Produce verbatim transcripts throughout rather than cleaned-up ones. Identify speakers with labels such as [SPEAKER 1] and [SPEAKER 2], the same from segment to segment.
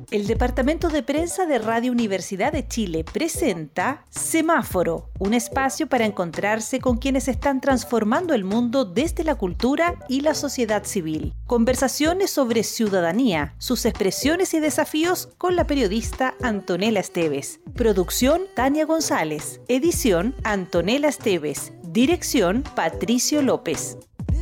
[SPEAKER 1] El Departamento de Prensa de Radio Universidad de Chile presenta Semáforo, un espacio para encontrarse con quienes están transformando el mundo desde la cultura y la sociedad civil. Conversaciones sobre ciudadanía, sus expresiones y desafíos con la periodista Antonella Esteves. Producción Tania González. Edición Antonella Esteves. Dirección Patricio López.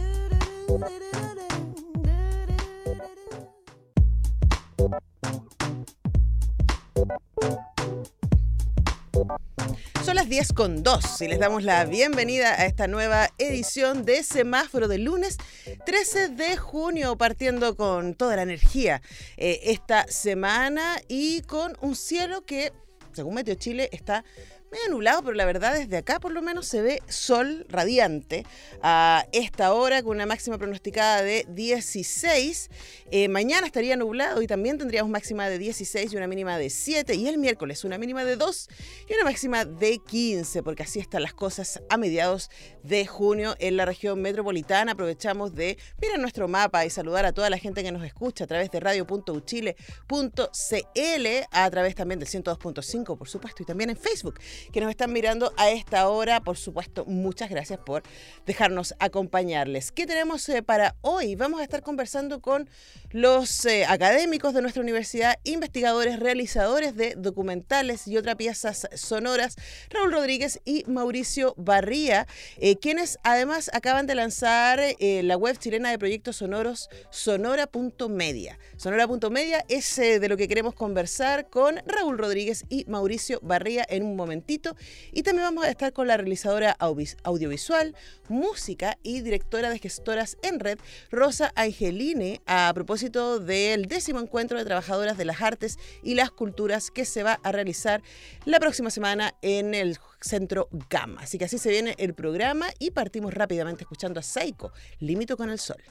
[SPEAKER 2] Son las diez con dos y les damos la bienvenida a esta nueva edición de Semáforo del lunes trece de junio, partiendo con toda la energía eh, esta semana y con un cielo que, según Meteo Chile, está medio nublado, pero la verdad desde acá por lo menos se ve sol radiante a esta hora, con una máxima pronosticada de dieciséis. Eh, mañana estaría nublado y también tendríamos máxima de dieciséis y una mínima de siete. Y el miércoles una mínima de dos y una máxima de quince, porque así están las cosas a mediados de junio en la región metropolitana. Aprovechamos de mirar nuestro mapa y saludar a toda la gente que nos escucha a través de radio punto u chile punto c l, a través también del ciento dos punto cinco, por supuesto, y también en Facebook, que nos están mirando a esta hora. Por supuesto, muchas gracias por dejarnos acompañarles. ¿Qué tenemos eh, para hoy? Vamos a estar conversando con los eh, académicos de nuestra universidad, investigadores, realizadores de documentales y otras piezas sonoras, Raúl Rodríguez y Mauricio Barría, eh, quienes además acaban de lanzar eh, la web chilena de proyectos sonoros, sonora punto media. sonora punto media es eh, de lo que queremos conversar con Raúl Rodríguez y Mauricio Barría en un momento. Y también vamos a estar con la realizadora audiovisual, música y directora de Gestoras en Red, Rosa Angelini, a propósito del décimo encuentro de trabajadoras de las artes y las culturas que se va a realizar la próxima semana en el Centro Gamma. Así que así se viene el programa y partimos rápidamente escuchando a Saiko, Límito con el Sol.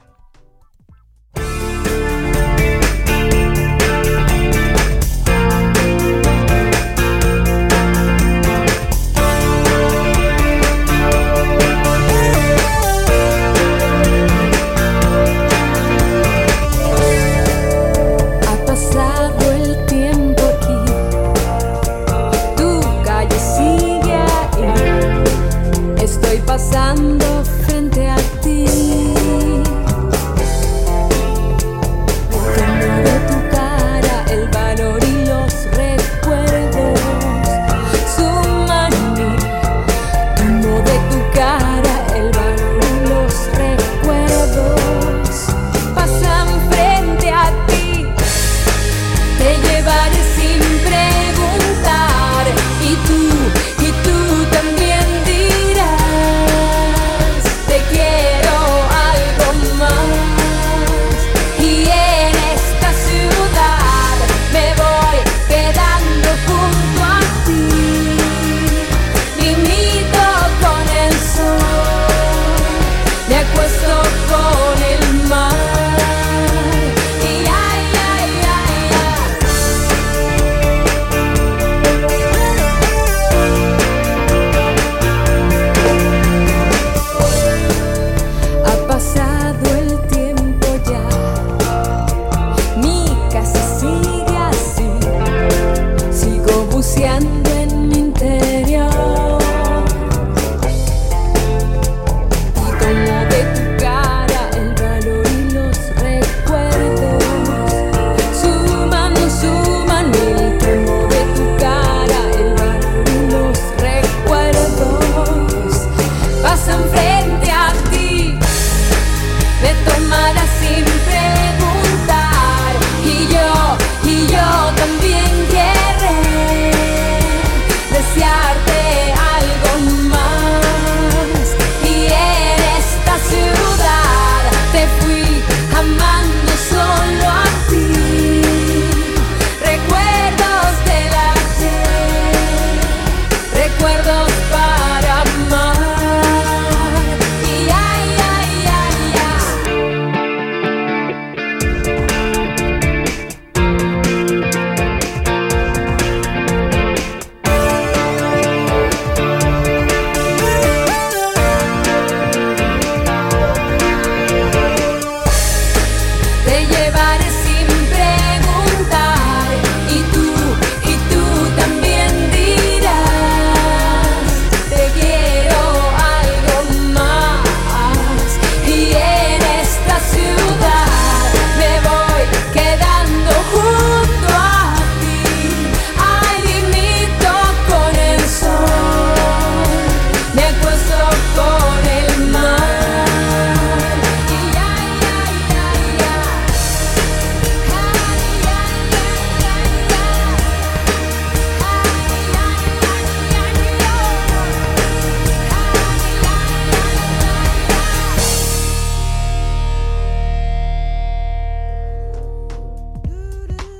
[SPEAKER 3] Pasando frente a ti.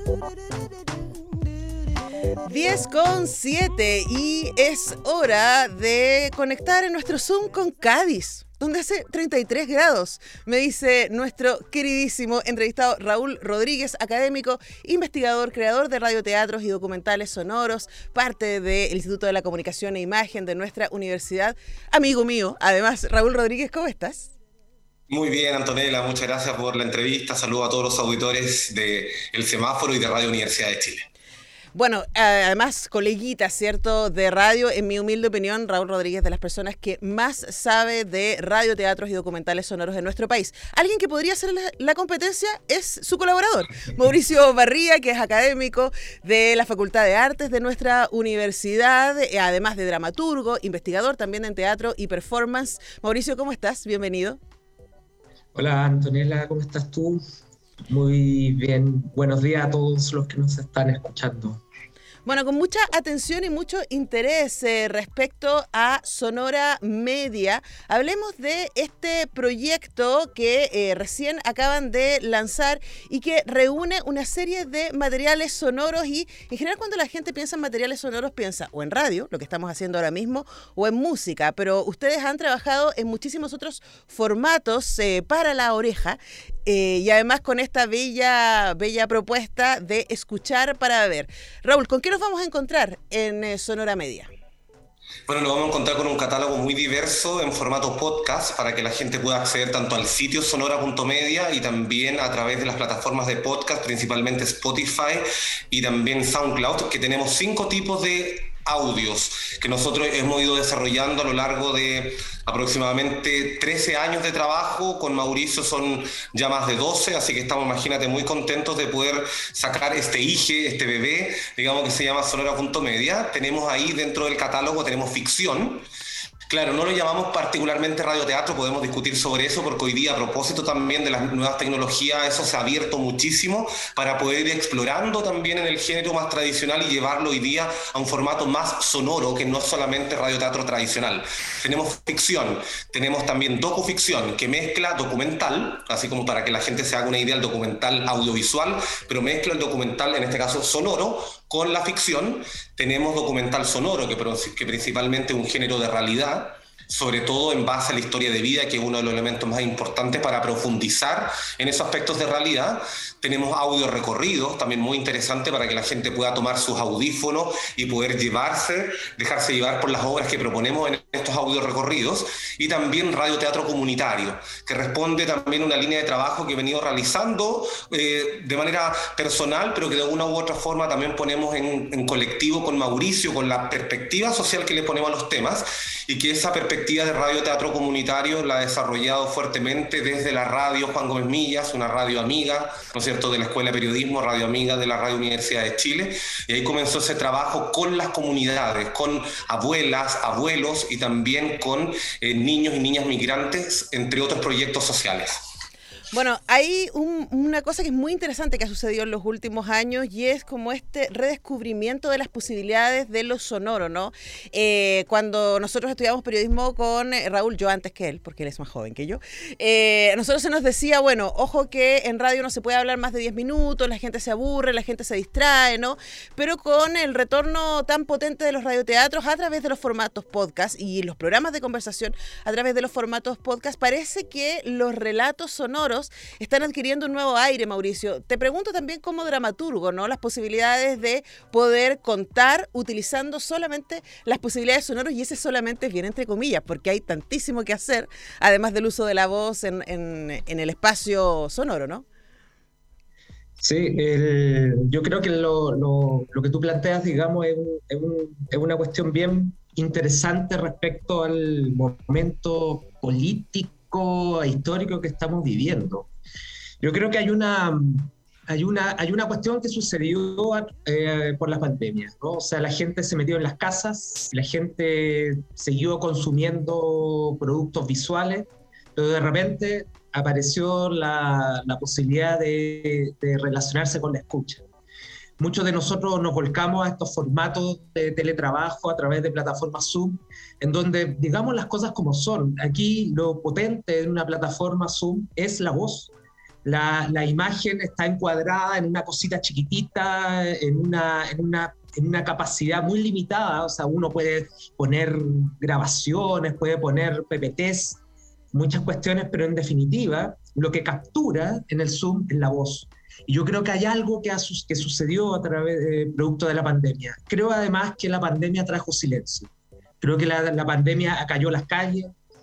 [SPEAKER 2] diez con siete y es hora de conectar en nuestro Zoom con Cádiz, donde hace treinta y tres grados, me dice nuestro queridísimo entrevistado Raúl Rodríguez, académico, investigador, creador de radioteatros y documentales sonoros, parte del Instituto de la Comunicación e Imagen de nuestra universidad, amigo mío. Además, Raúl Rodríguez, ¿cómo estás?
[SPEAKER 3] Muy bien, Antonella, muchas gracias por la entrevista. Saludo a todos los auditores de El Semáforo y de Radio Universidad de Chile.
[SPEAKER 2] Bueno, además, coleguita, ¿cierto?, de radio, en mi humilde opinión, Raúl Rodríguez, de las personas que más sabe de radioteatros y documentales sonoros en nuestro país. Alguien que podría hacer la, la competencia es su colaborador, Mauricio Barría, que es académico de la Facultad de Artes de nuestra universidad, además de dramaturgo, investigador también en teatro y performance. Mauricio, ¿cómo estás? Bienvenido.
[SPEAKER 4] Hola, Antonella, ¿cómo estás tú? Muy bien, buenos días a todos los que nos están escuchando.
[SPEAKER 2] Bueno, con mucha atención y mucho interés eh, respecto a Sonora Media, hablemos de este proyecto que eh, recién acaban de lanzar y que reúne una serie de materiales sonoros y en general cuando la gente piensa en materiales sonoros piensa o en radio, lo que estamos haciendo ahora mismo, o en música, pero ustedes han trabajado en muchísimos otros formatos eh, para la oreja. Eh, y además con esta bella, bella propuesta de escuchar para ver. Raúl, ¿con qué nos vamos a encontrar en eh, Sonora Media?
[SPEAKER 3] Bueno, nos vamos a encontrar con un catálogo muy diverso en formato podcast para que la gente pueda acceder tanto al sitio sonora punto media y también a través de las plataformas de podcast, principalmente Spotify y también SoundCloud, que tenemos cinco tipos de audios que nosotros hemos ido desarrollando a lo largo de aproximadamente trece años de trabajo. Con Mauricio son ya más de doce, así que estamos, imagínate, muy contentos de poder sacar este hije, este bebé, digamos, que se llama sonora punto media. Tenemos ahí dentro del catálogo, tenemos ficción. Claro, no lo llamamos particularmente radioteatro, podemos discutir sobre eso, porque hoy día, a propósito también de las nuevas tecnologías, eso se ha abierto muchísimo para poder ir explorando también en el género más tradicional y llevarlo hoy día a un formato más sonoro, que no es solamente radioteatro tradicional. Tenemos ficción, tenemos también docuficción, que mezcla documental, así como para que la gente se haga una idea, el documental audiovisual, pero mezcla el documental, en este caso sonoro, con la ficción. Tenemos documental sonoro, que, que principalmente es un género de realidad, sobre todo en base a la historia de vida, que es uno de los elementos más importantes para profundizar en esos aspectos de realidad. Tenemos audio recorridos, también muy interesante para que la gente pueda tomar sus audífonos y poder llevarse, dejarse llevar por las obras que proponemos en estos audios recorridos. Y también radioteatro comunitario, que responde también a una línea de trabajo que he venido realizando eh, de manera personal, pero que de una u otra forma también ponemos en, en colectivo con Mauricio, con la perspectiva social que le ponemos a los temas, y que esa perspectiva de radioteatro comunitario la ha desarrollado fuertemente desde la radio Juan Gómez Millas, una radio amiga, ¿no es cierto?, de la Escuela de Periodismo, radio amiga de la Radio Universidad de Chile, y ahí comenzó ese trabajo con las comunidades, con abuelas, abuelos y también con eh, niños y niñas migrantes, entre otros proyectos sociales.
[SPEAKER 2] Bueno, hay un, una cosa que es muy interesante que ha sucedido en los últimos años y es como este redescubrimiento de las posibilidades de lo sonoro, ¿no? Eh, cuando nosotros estudiamos periodismo con eh, Raúl, yo antes que él, porque él es más joven que yo, eh, nosotros se nos decía, bueno, ojo que en radio no se puede hablar más de diez minutos, la gente se aburre, la gente se distrae, ¿no? Pero con el retorno tan potente de los radioteatros a través de los formatos podcast y los programas de conversación a través de los formatos podcast, parece que los relatos sonoros están adquiriendo un nuevo aire, Mauricio. Te pregunto también como dramaturgo, ¿no?, las posibilidades de poder contar utilizando solamente las posibilidades sonoras, y ese solamente viene entre comillas, porque hay tantísimo que hacer, además del uso de la voz en, en, en el espacio sonoro, ¿no?
[SPEAKER 4] Sí, el, yo creo que lo, lo, lo que tú planteas, digamos, es, un, es, un, es una cuestión bien interesante respecto al momento político histórico que estamos viviendo. Yo creo que hay una, hay una, hay una cuestión que sucedió eh, por la pandemia, ¿no? O sea, la gente se metió en las casas, la gente siguió consumiendo productos visuales, pero de repente apareció la, la posibilidad de, de relacionarse con la escucha. Muchos de nosotros nos volcamos a estos formatos de teletrabajo a través de plataformas Zoom, en donde digamos las cosas como son. Aquí lo potente de una plataforma Zoom es la voz. la, la imagen está encuadrada en una cosita chiquitita, en una, en una, en una capacidad muy limitada. O sea, uno puede poner grabaciones, puede poner P P Ts, muchas cuestiones, pero en definitiva, lo que captura en el Zoom es la voz. Y yo creo que hay algo que, ha, que sucedió a través de, producto de la pandemia. Creo además que la pandemia trajo silencio. Creo que la, la pandemia acalló las calles,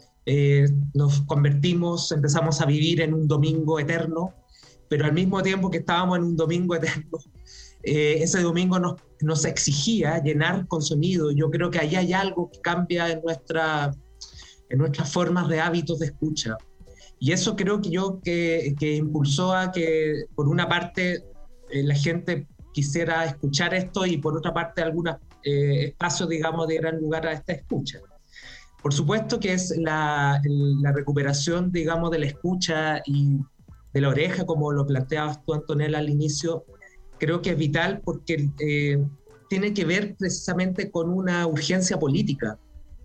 [SPEAKER 4] eh, nos convertimos, empezamos a vivir en un domingo eterno, pero al mismo tiempo que estábamos en un domingo eterno, eh, ese domingo nos, nos exigía llenar con sonido. Yo creo que ahí hay algo que cambia en, nuestra, en nuestras formas de hábitos de escucha. Y eso creo que yo que, que impulsó a que, por una parte, eh, la gente quisiera escuchar esto y por otra parte, algunos eh, espacios, digamos, dieran lugar a esta escucha. Por supuesto que es la, la recuperación, digamos, de la escucha y de la oreja, como lo planteabas tú, Antonella, al inicio, creo que es vital porque eh, tiene que ver precisamente con una urgencia política.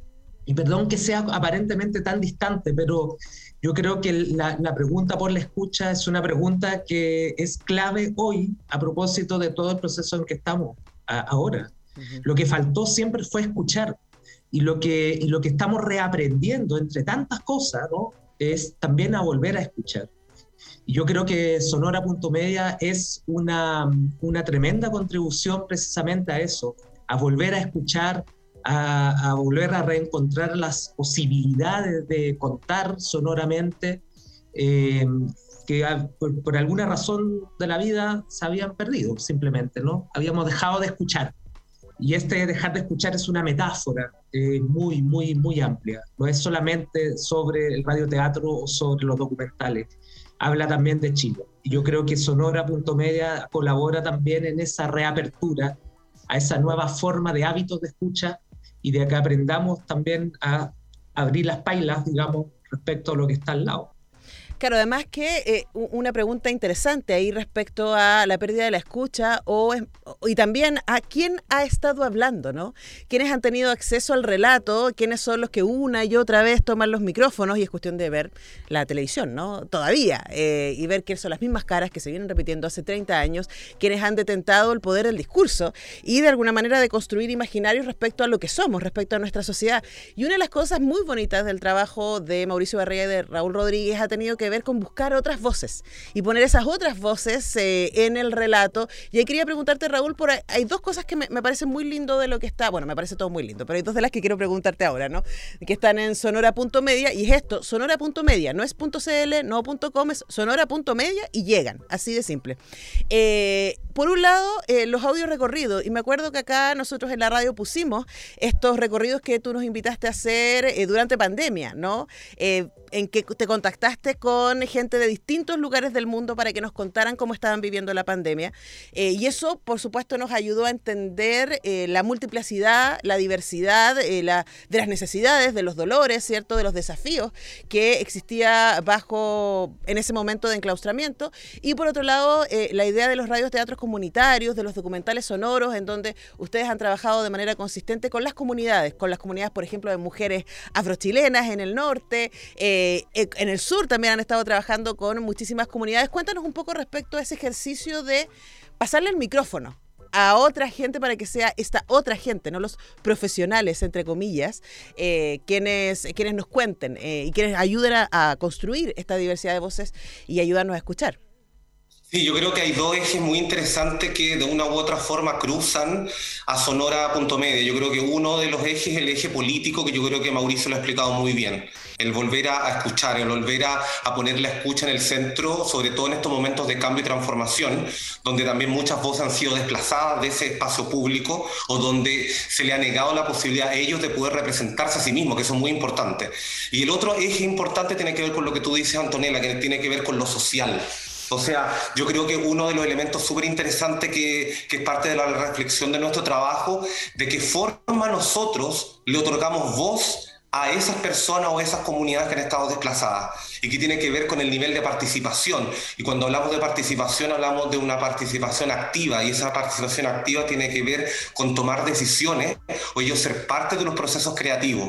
[SPEAKER 4] Y perdón que sea aparentemente tan distante, pero yo creo que la, la pregunta por la escucha es una pregunta que es clave hoy a propósito de todo el proceso en que estamos a, ahora. Uh-huh. Lo que faltó siempre fue escuchar. Y lo que, y lo que estamos reaprendiendo, entre tantas cosas, ¿no?, es también a volver a escuchar. Y yo creo que Sonora Punto Media es una, una tremenda contribución precisamente a eso, a volver a escuchar, A, a volver a reencontrar las posibilidades de contar sonoramente eh, que a, por, por alguna razón de la vida se habían perdido, simplemente, ¿no? Habíamos dejado de escuchar. Y este dejar de escuchar es una metáfora eh, muy, muy, muy amplia. No es solamente sobre el radioteatro o sobre los documentales. Habla también de Chile. Y yo creo que Sonora Punto Media colabora también en esa reapertura a esa nueva forma de hábitos de escucha y de que aprendamos también a abrir las pailas, digamos, respecto a lo que está al lado.
[SPEAKER 2] Claro, además que eh, una pregunta interesante ahí respecto a la pérdida de la escucha o, y también a quién ha estado hablando, ¿no? ¿Quiénes han tenido acceso al relato? ¿Quiénes son los que una y otra vez toman los micrófonos? Y es cuestión de ver la televisión, ¿no? Todavía. Eh, y ver que son las mismas caras que se vienen repitiendo hace treinta años, quienes han detentado el poder del discurso y de alguna manera de construir imaginarios respecto a lo que somos, respecto a nuestra sociedad. Y una de las cosas muy bonitas del trabajo de Mauricio Barrera y de Raúl Rodríguez ha tenido que ver con buscar otras voces y poner esas otras voces eh, en el relato. Y ahí quería preguntarte, Raúl, por ahí, hay dos cosas que me, me parecen muy lindo de lo que está, bueno, me parece todo muy lindo, pero hay dos de las que quiero preguntarte ahora, ¿no? Que están en Sonora Punto Media, y es esto, Sonora Punto Media, no es .cl, no .com, es Sonora Punto Media y llegan, así de simple. Eh, por un lado, eh, los audios recorridos, y me acuerdo que acá nosotros en la radio pusimos estos recorridos que tú nos invitaste a hacer eh, durante pandemia, ¿no? Eh, en que te contactaste con gente de distintos lugares del mundo para que nos contaran cómo estaban viviendo la pandemia. Eh, y eso, por supuesto, nos ayudó a entender eh, la multiplicidad, la diversidad eh, la, de las necesidades, de los dolores, ¿cierto?, de los desafíos que existía bajo, en ese momento de enclaustramiento. Y por otro lado, eh, la idea de los radioteatros comunitarios, de los documentales sonoros, en donde ustedes han trabajado de manera consistente con las comunidades, con las comunidades, por ejemplo, de mujeres afrochilenas en el norte, eh, en el sur también han estado trabajando con muchísimas comunidades. Cuéntanos un poco respecto a ese ejercicio de pasarle el micrófono a otra gente para que sea esta otra gente, no los profesionales, entre comillas, eh, quienes, quienes nos cuenten eh, y quienes ayuden a, a construir esta diversidad de voces y ayudarnos a escuchar.
[SPEAKER 3] Sí, yo creo que hay dos ejes muy interesantes que de una u otra forma cruzan a Sonora Punto Media. Yo creo que uno de los ejes es el eje político, que yo creo que Mauricio lo ha explicado muy bien. El volver a, a escuchar, el volver a, a poner la escucha en el centro, sobre todo en estos momentos de cambio y transformación, donde también muchas voces han sido desplazadas de ese espacio público o donde se le ha negado la posibilidad a ellos de poder representarse a sí mismos, que son muy importantes. Y el otro eje importante tiene que ver con lo que tú dices, Antonella, que tiene que ver con lo social. O sea, yo creo que uno de los elementos súper interesantes que, que es parte de la reflexión de nuestro trabajo, de qué forma nosotros le otorgamos voz a esas personas o esas comunidades que han estado desplazadas y que tiene que ver con el nivel de participación. Y cuando hablamos de participación, hablamos de una participación activa, y esa participación activa tiene que ver con tomar decisiones o ellos ser parte de los procesos creativos.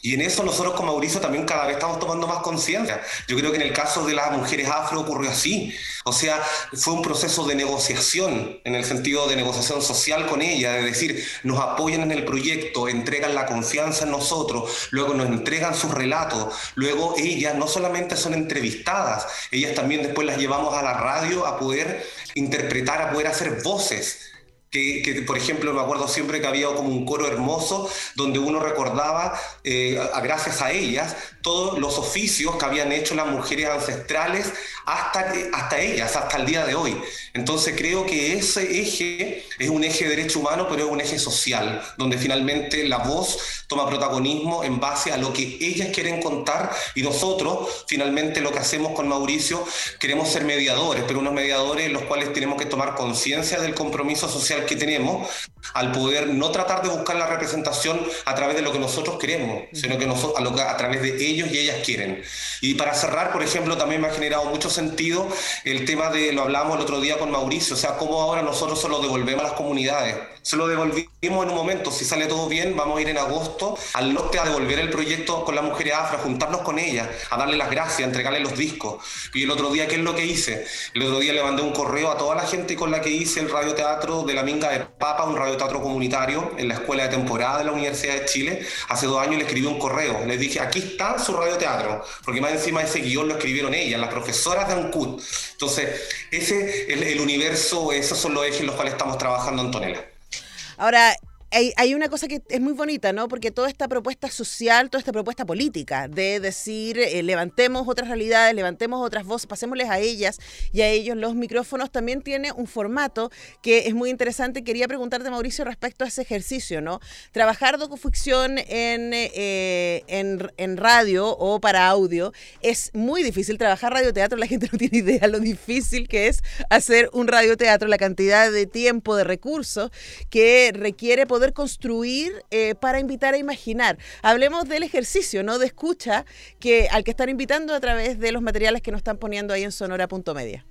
[SPEAKER 3] Y en eso nosotros con Mauricio también cada vez estamos tomando más conciencia. Yo creo que en el caso de las mujeres afro ocurrió así. O sea, fue un proceso de negociación, en el sentido de negociación social con ella, de decir, nos apoyan en el proyecto, entregan la confianza en nosotros, luego nos entregan sus relatos, luego ellas no solamente son entrevistadas, ellas también después las llevamos a la radio a poder interpretar, a poder hacer voces. Que, que, por ejemplo, me acuerdo siempre que había como un coro hermoso donde uno recordaba, eh, a, gracias a ellas, todos los oficios que habían hecho las mujeres ancestrales hasta, hasta ellas, hasta el día de hoy. Entonces creo que ese eje es un eje de derecho humano, pero es un eje social, donde finalmente la voz toma protagonismo en base a lo que ellas quieren contar, y nosotros, finalmente, lo que hacemos con Mauricio, queremos ser mediadores, pero unos mediadores en los cuales tenemos que tomar conciencia del compromiso social que tenemos, al poder no tratar de buscar la representación a través de lo que nosotros queremos, sino que nosotros, a, lo que, a través de ellos y ellas quieren. Y para cerrar, por ejemplo, también me ha generado mucho sentido el tema de, lo hablamos el otro día con Mauricio, o sea, cómo ahora nosotros se lo devolvemos a las comunidades. Se lo devolvimos en un momento, si sale todo bien, vamos a ir en agosto al norte a devolver el proyecto con las mujeres afro, a juntarnos con ellas, a darle las gracias, a entregarle los discos. Y el otro día, ¿qué es lo que hice? El otro día le mandé un correo a toda la gente con la que hice el radioteatro de la Minga de Papa, un radioteatro comunitario en la escuela de temporada de la Universidad de Chile. Hace dos años le escribí un correo, les dije, aquí está su radioteatro, porque más encima ese guión lo escribieron ellas, las profesoras de ANCUT. Entonces, ese es el universo, esos son los ejes en los cuales estamos trabajando, Antonella.
[SPEAKER 2] Ahora, hay, hay una cosa que es muy bonita, ¿no? Porque toda esta propuesta social, toda esta propuesta política de decir, eh, levantemos otras realidades, levantemos otras voces, pasémosles a ellas y a ellos los micrófonos, también tiene un formato que es muy interesante. Quería preguntarte, Mauricio, respecto a ese ejercicio, ¿no? Trabajar docuficción en, eh, en, en radio o para audio es muy difícil. Trabajar radioteatro, la gente no tiene idea lo difícil que es hacer un radioteatro, la cantidad de tiempo, de recursos que requiere poder construir eh, para invitar a imaginar. Hablemos del ejercicio, ¿no? De escucha que al que están invitando a través de los materiales que nos están poniendo ahí en sonora punto media.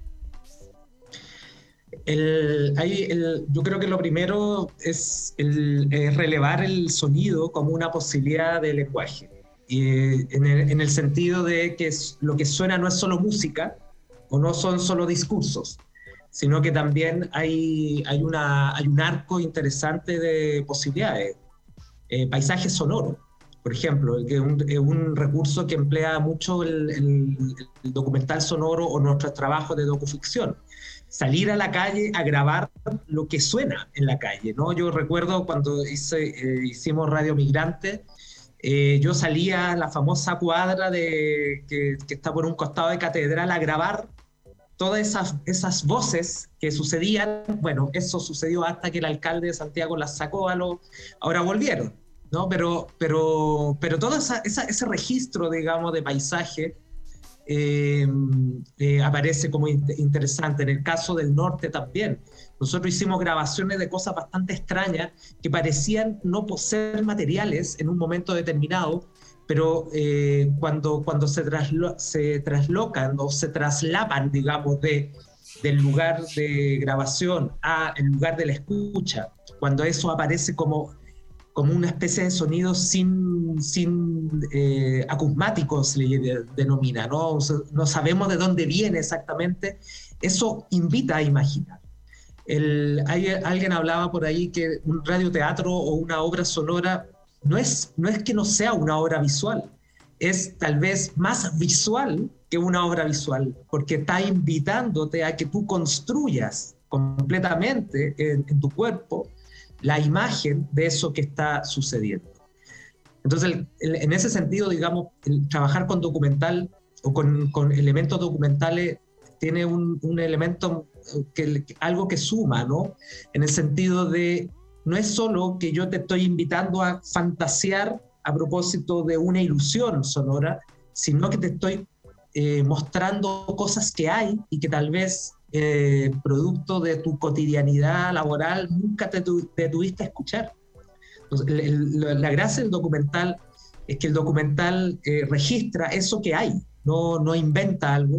[SPEAKER 4] El, hay el, yo creo que lo primero es, el, es relevar el sonido como una posibilidad de lenguaje. Y en, el, en el sentido de que es, lo que suena no es solo música o no son solo discursos, sino que también hay, hay, una, hay un arco interesante de posibilidades. Eh, paisaje sonoro, por ejemplo, que es un, es un recurso que emplea mucho el, el, el documental sonoro o nuestros trabajos de docuficción. Salir a la calle a grabar lo que suena en la calle, ¿no? Yo recuerdo cuando hice, eh, hicimos Radio Migrante, eh, yo salía a la famosa cuadra de, que, que está por un costado de Catedral a grabar todas esas, esas voces que sucedían. Bueno, eso sucedió hasta que el alcalde de Santiago las sacó, a lo, ahora volvieron, ¿no? Pero, pero, pero todo esa, esa, ese registro, digamos, de paisaje eh, eh, aparece como in- interesante. En el caso del norte también. Nosotros hicimos grabaciones de cosas bastante extrañas que parecían no ser materiales en un momento determinado, pero eh, cuando, cuando se, traslo, se traslocan o se traslapan, digamos, de, del lugar de grabación a el lugar de la escucha, cuando eso aparece como, como una especie de sonido sin, sin eh, acusmático, se le denomina, ¿no? O sea, no sabemos de dónde viene exactamente, eso invita a imaginar. El, hay, alguien hablaba por ahí que un radioteatro o una obra sonora No es, no es que no sea una obra visual, es tal vez más visual que una obra visual, porque está invitándote a que tú construyas completamente en, en tu cuerpo la imagen de eso que está sucediendo. Entonces, el, el, en ese sentido, digamos, el trabajar con documental o con, con elementos documentales tiene un, un elemento, que, algo que suma, ¿no? En el sentido de no es solo que yo te estoy invitando a fantasear a propósito de una ilusión sonora, sino que te estoy eh, mostrando cosas que hay y que tal vez, eh, producto de tu cotidianidad laboral, nunca te, tu, te tuviste a escuchar. Entonces, el, el, la gracia del documental es que el documental eh, registra eso que hay, no, no inventa algo.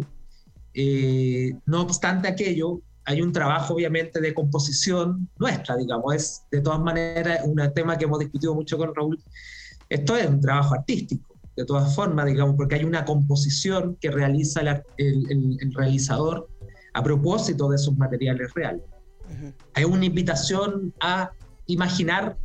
[SPEAKER 4] Eh, no obstante aquello, hay un trabajo obviamente de composición nuestra, digamos, es de todas maneras un tema que hemos discutido mucho con Raúl, Esto es un trabajo artístico, de todas formas, digamos, porque hay una composición que realiza el, el, el, el realizador a propósito de esos materiales reales. Uh-huh. Hay una invitación a imaginar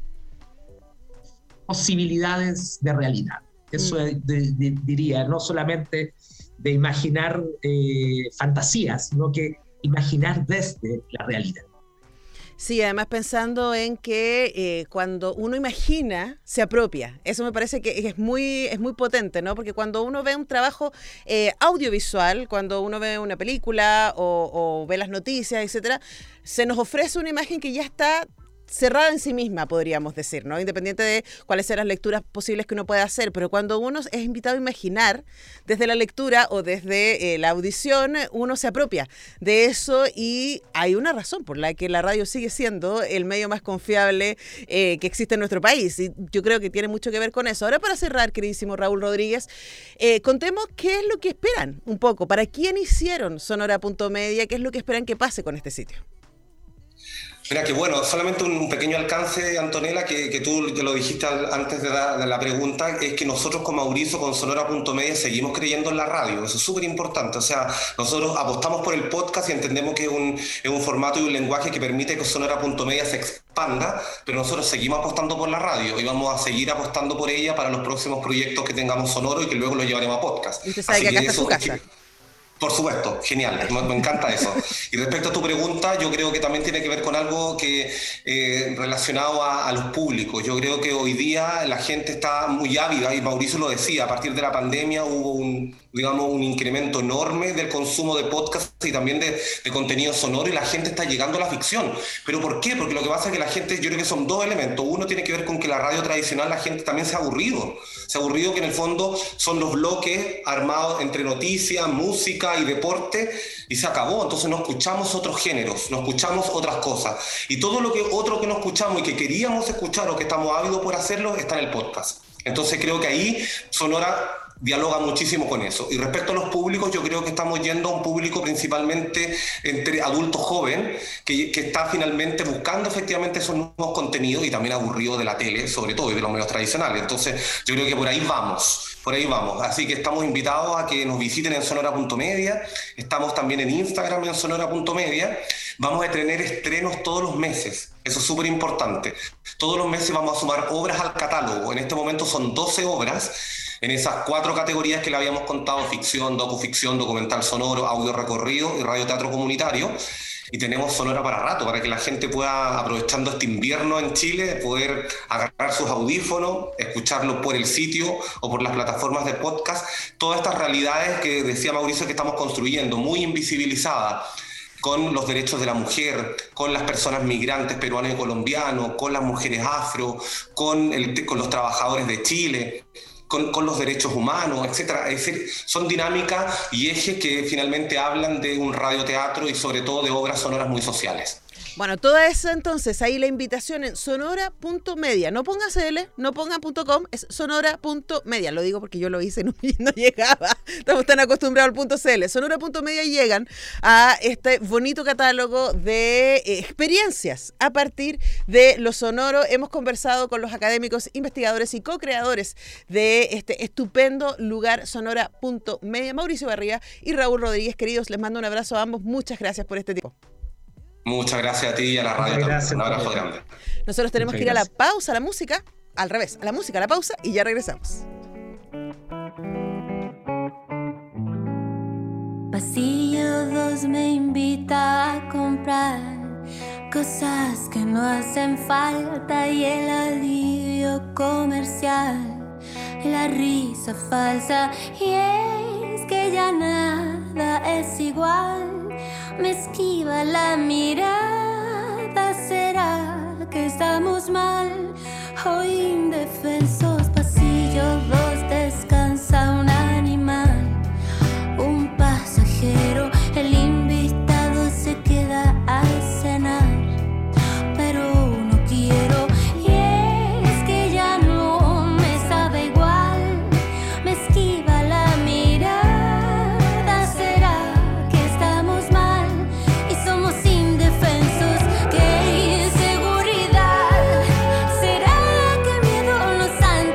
[SPEAKER 4] posibilidades de realidad. Eso uh-huh. de, de, diría, no solamente de imaginar eh, fantasías, sino que imaginar desde la realidad.
[SPEAKER 2] Sí, además pensando en que eh, cuando uno imagina, se apropia. Eso me parece que es muy, es muy potente, ¿no? Porque cuando uno ve un trabajo eh, audiovisual, cuando uno ve una película o, o ve las noticias, etcétera, se nos ofrece una imagen que ya está cerrada en sí misma, podríamos decir, ¿no? Independiente de cuáles sean las lecturas posibles que uno pueda hacer, pero cuando uno es invitado a imaginar desde la lectura o desde eh, la audición, uno se apropia de eso y hay una razón por la que la radio sigue siendo el medio más confiable eh, que existe en nuestro país y yo creo que tiene mucho que ver con eso. Ahora para cerrar, queridísimo Raúl Rodríguez, eh, contemos qué es lo que esperan un poco, para quién hicieron Sonora punto media, qué es lo que esperan que pase con este sitio.
[SPEAKER 3] Mira, que bueno, solamente un pequeño alcance, Antonella, que, que tú que lo dijiste antes de la, de la pregunta, es que nosotros con Mauricio, con Sonora punto media, seguimos creyendo en la radio. Eso es súper importante. O sea, nosotros apostamos por el podcast y entendemos que es un, es un formato y un lenguaje que permite que Sonora punto media se expanda, pero nosotros seguimos apostando por la radio y vamos a seguir apostando por ella para los próximos proyectos que tengamos sonoro y que luego los llevaremos a podcast.
[SPEAKER 2] Y usted sabe Así que acá que está su casa.
[SPEAKER 3] Es que, por supuesto, genial, me, me encanta eso. Y respecto a tu pregunta, yo creo que también tiene que ver con algo que eh, relacionado a, a los públicos. Yo creo que hoy día la gente está muy ávida, y Mauricio lo decía, a partir de la pandemia hubo un, digamos, un incremento enorme del consumo de podcast y también de, de contenido sonoro, y la gente está llegando a la ficción. ¿Pero por qué? Porque lo que pasa es que la gente, yo creo que son dos elementos. Uno tiene que ver con que la radio tradicional la gente también se ha aburrido. Se ha aburrido que en el fondo son los bloques armados entre noticias, música y deporte, y se acabó. Entonces no escuchamos otros géneros, no escuchamos otras cosas, y todo lo que otro que no escuchamos y que queríamos escuchar o que estamos ávidos por hacerlo está en el podcast. Entonces creo que ahí Sonora dialoga muchísimo con eso. Y respecto a los públicos, yo creo que estamos yendo a un público principalmente entre adultos jóvenes, que, que está finalmente buscando efectivamente esos nuevos contenidos y también aburrido de la tele, sobre todo, y de los medios tradicionales. Entonces yo creo que por ahí vamos, por ahí vamos. Así que estamos invitados a que nos visiten en Sonora punto media, estamos también en Instagram en Sonora punto media, vamos a tener estrenos todos los meses. Eso es súper importante. Todos los meses vamos a sumar obras al catálogo. En este momento son doce obras, en esas cuatro categorías que le habíamos contado: ficción, docuficción, documental sonoro, audio recorrido y radioteatro comunitario. Y tenemos Sonora para rato, para que la gente pueda, aprovechando este invierno en Chile, poder agarrar sus audífonos, escucharlo por el sitio o por las plataformas de podcast. Todas estas realidades que decía Mauricio que estamos construyendo, muy invisibilizadas, con los derechos de la mujer, con las personas migrantes peruanos y colombianos, con las mujeres afro, con, el, con los trabajadores de Chile, Con, con los derechos humanos, etcétera. Es decir, son dinámicas y ejes que finalmente hablan de un radioteatro y sobre todo de obras sonoras muy sociales.
[SPEAKER 2] Bueno, toda esa entonces, ahí la invitación en Sonora punto media. No ponga C L, no ponga .com, es Sonora punto media. Lo digo porque yo lo hice y no, no llegaba. Estamos tan acostumbrados al punto C L. Sonora punto media llegan a este bonito catálogo de eh, experiencias a partir de lo sonoro. Hemos conversado con los académicos, investigadores y co-creadores de este estupendo lugar, Sonora punto media. Mauricio Barría y Raúl Rodríguez, queridos, les mando un abrazo a ambos. Muchas gracias por este tiempo.
[SPEAKER 3] Muchas gracias a ti y a la radio también. Un abrazo grande.
[SPEAKER 2] Nosotros tenemos que ir a la pausa, a la música, al revés, a la música, a la pausa y ya regresamos.
[SPEAKER 5] Pasillo dos me invita a comprar cosas que no hacen falta y el alivio comercial, la risa falsa, y es que ya nada es igual. Me esquiva la mirada, ¿será que estamos mal? Hoy indefensos, pasillo dos, descansa un animal, un pasajero, el invitado se queda a cenar, pero no quiero, y es que ya no me sabe igual, me esquiva la mirada, ¿será que estamos mal? Y somos indefensos, qué inseguridad, ¿será que el miedo nos han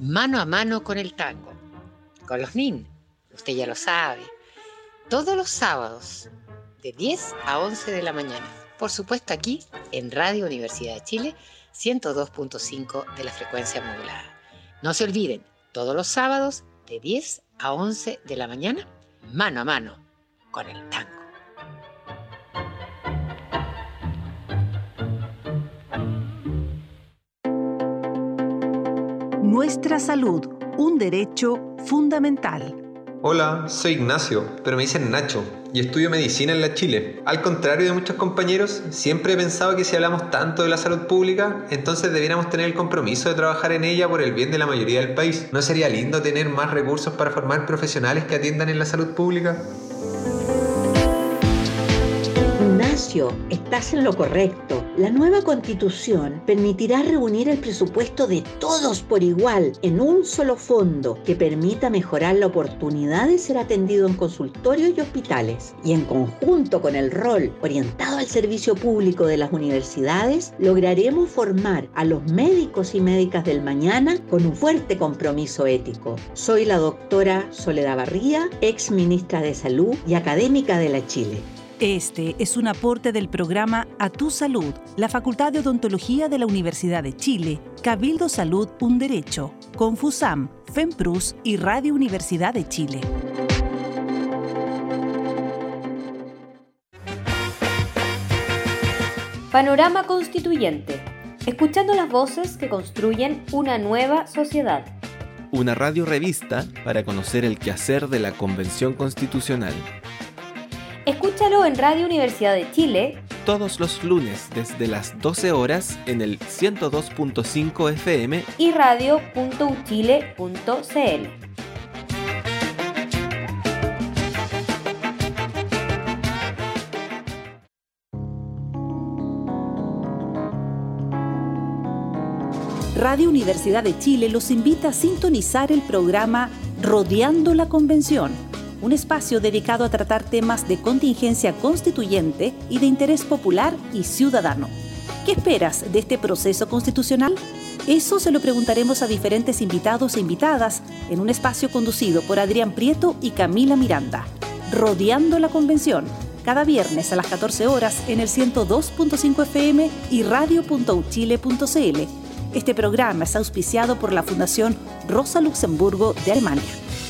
[SPEAKER 6] Mano a Mano con el Tango, con los Nin, usted ya lo sabe, todos los sábados de diez a once de la mañana, por supuesto aquí en Radio Universidad de Chile, ciento dos punto cinco de la frecuencia modulada. No se olviden, todos los sábados de diez a once de la mañana, Mano a Mano con el Tango.
[SPEAKER 1] Nuestra salud, un derecho fundamental.
[SPEAKER 7] Hola, soy Ignacio, pero me dicen Nacho, y estudio medicina en la Chile. Al contrario de muchos compañeros, siempre he pensado que si hablamos tanto de la salud pública, entonces debiéramos tener el compromiso de trabajar en ella por el bien de la mayoría del país. ¿No sería lindo tener más recursos para formar profesionales que atiendan en la salud pública?
[SPEAKER 8] Ignacio, estás en lo correcto. La nueva Constitución permitirá reunir el presupuesto de todos por igual en un solo fondo que permita mejorar la oportunidad de ser atendido en consultorios y hospitales. Y en conjunto con el rol orientado al servicio público de las universidades, lograremos formar a los médicos y médicas del mañana con un fuerte compromiso ético. Soy la doctora Soledad Barría, ex ministra de Salud y académica de la Chile.
[SPEAKER 1] Este es un aporte del programa A Tu Salud, la Facultad de Odontología de la Universidad de Chile, Cabildo Salud Un Derecho, Confusam, FEMPRUS y Radio Universidad de Chile.
[SPEAKER 9] Panorama Constituyente, escuchando las voces que construyen una nueva sociedad.
[SPEAKER 10] Una radio revista para conocer el quehacer de la Convención Constitucional.
[SPEAKER 9] Escúchalo en Radio Universidad de Chile
[SPEAKER 10] todos los lunes desde las doce horas en el ciento dos punto cinco F M
[SPEAKER 9] y radio punto u chile punto c l.
[SPEAKER 1] Radio Universidad de Chile los invita a sintonizar el programa Rodeando la Convención, un espacio dedicado a tratar temas de contingencia constituyente y de interés popular y ciudadano. ¿Qué esperas de este proceso constitucional? Eso se lo preguntaremos a diferentes invitados e invitadas en un espacio conducido por Adrián Prieto y Camila Miranda. Rodeando la Convención, cada viernes a las catorce horas en el ciento dos punto cinco F M y radio punto u chile punto c l. Este programa es auspiciado por la Fundación Rosa Luxemburgo de Alemania.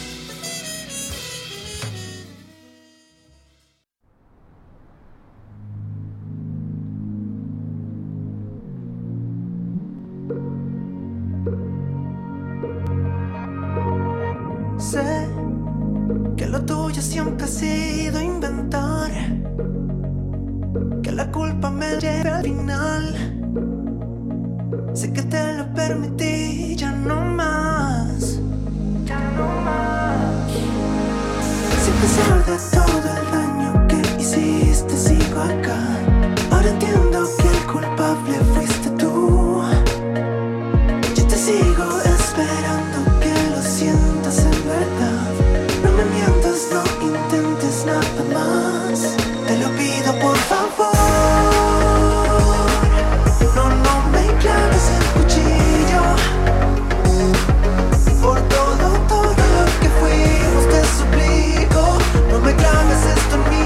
[SPEAKER 11] Sé que lo tuyo siempre ha sido inventar, que la culpa me llega al final. Sé que te lo permití, ya no más, ya no más. Sin pesar de todo el daño que hiciste, sigo acá. Ahora entiendo que el culpable fuiste tú. Yo te sigo esperando que lo sientas en verdad. No me mientas, no intentes nada más. Te lo pido por favor. No, no me claves el cuchillo. Por todo, todo lo que fuimos te suplico. No me claves esto en mí.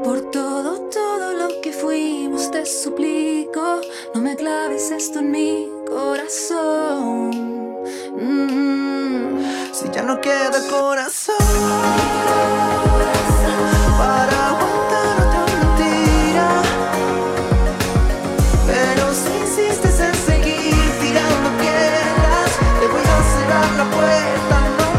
[SPEAKER 5] Por todo, todo lo que fuimos te suplico, no me claves esto en mi corazón. Mm.
[SPEAKER 11] Si ya no queda corazón para aguantar otra mentira, pero si insistes en seguir tirando piedras, te voy a cerrar la puerta.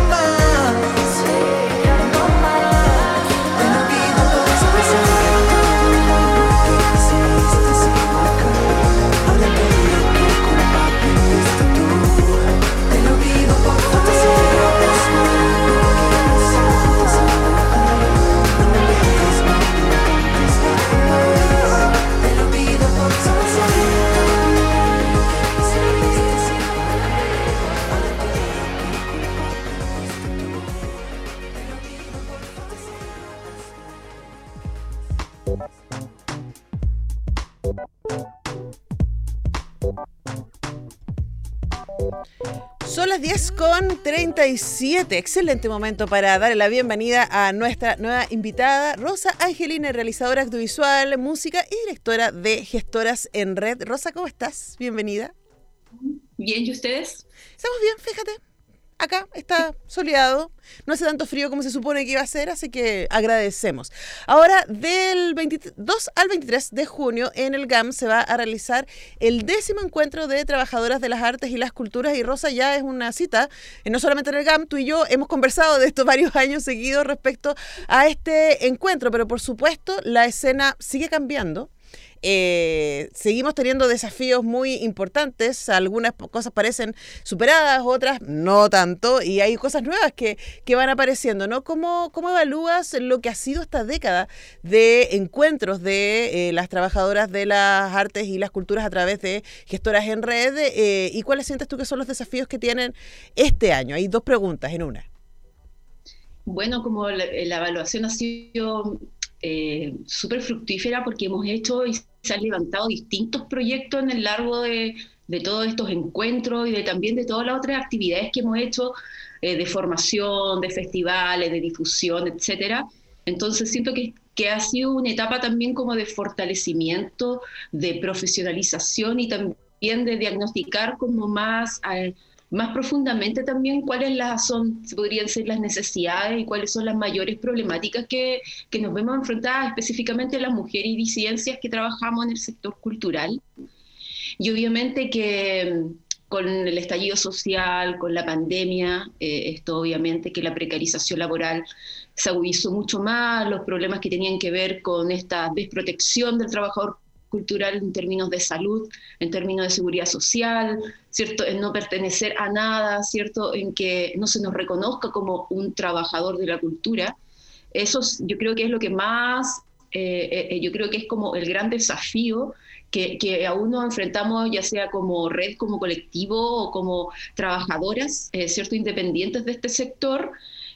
[SPEAKER 2] Son las diez con treinta y siete. Excelente momento para darle la bienvenida a nuestra nueva invitada, Rosa Angelini, realizadora audiovisual, música y directora de Gestoras en Red. Rosa, ¿cómo estás? Bienvenida.
[SPEAKER 12] Bien, ¿y ustedes?
[SPEAKER 2] Estamos bien, fíjate. Acá está soleado, no hace tanto frío como se supone que iba a ser, así que agradecemos. Ahora, del veintidós al veintitrés de junio, en el G A M se va a realizar el décimo encuentro de trabajadoras de las artes y las culturas, y Rosa, ya es una cita, no solamente en el G A M, tú y yo hemos conversado de esto varios años seguidos respecto a este encuentro, pero por supuesto la escena sigue cambiando. Eh, seguimos teniendo desafíos muy importantes, algunas cosas parecen superadas, otras no tanto, y hay cosas nuevas que, que van apareciendo, ¿no? ¿Cómo, cómo evalúas lo que ha sido esta década de encuentros de eh, las trabajadoras de las artes y las culturas a través de Gestoras en Red, eh, y cuáles sientes tú que son los desafíos que tienen este año? Hay dos preguntas en una.
[SPEAKER 12] Bueno, como la, la evaluación ha sido eh, súper fructífera porque hemos hecho y se han levantado distintos proyectos en el largo de, de todos estos encuentros y de, también de todas las otras actividades que hemos hecho eh, de formación, de festivales, de difusión, etcétera. Entonces siento que, que ha sido una etapa también como de fortalecimiento, de profesionalización y también de diagnosticar como más, eh, más profundamente también cuáles las son, podrían ser las necesidades y cuáles son las mayores problemáticas que, que nos vemos enfrentadas específicamente las mujeres y disidencias que trabajamos en el sector cultural. Y obviamente que con el estallido social, con la pandemia, eh, esto obviamente que la precarización laboral se agudizó mucho más, los problemas que tenían que ver con esta desprotección del trabajador cultural en términos de salud, en términos de seguridad social, ¿cierto? En no pertenecer a nada, ¿cierto? En que no se nos reconozca como un trabajador de la cultura. Eso yo creo que es lo que más, eh, eh, yo creo que es como el gran desafío que, que aún nos enfrentamos, ya sea como red, como colectivo o como trabajadoras, eh, ¿cierto? Independientes de este sector,